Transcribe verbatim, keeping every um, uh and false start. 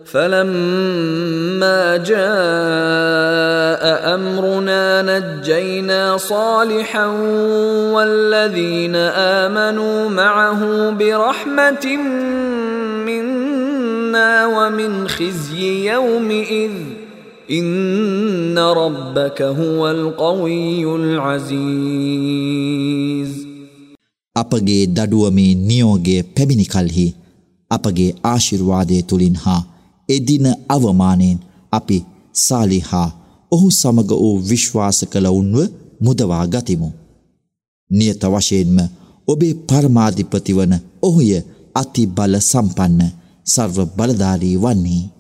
فلما جاء أمرنا نجينا صالحا والذين آمنوا معه برحمة منا ومن خزي يومئذ إن ربك هو القوي العزيز. අපගේ දඩුවමේ නියෝගය පැමිණි කලෙහි අපගේ ආශිර්වාදය තුලින් හා එදින අවමානයෙන් අපි සාලිහා ඔහු සමග වූ විශ්වාස කළවුන්ව මුදවා ගතිමු. නියත වශයෙන්ම ඔබේ පරමාධිපති වන ඔහුය අති බල සම්පන්න සර්ව බලධාරී වන්නේ.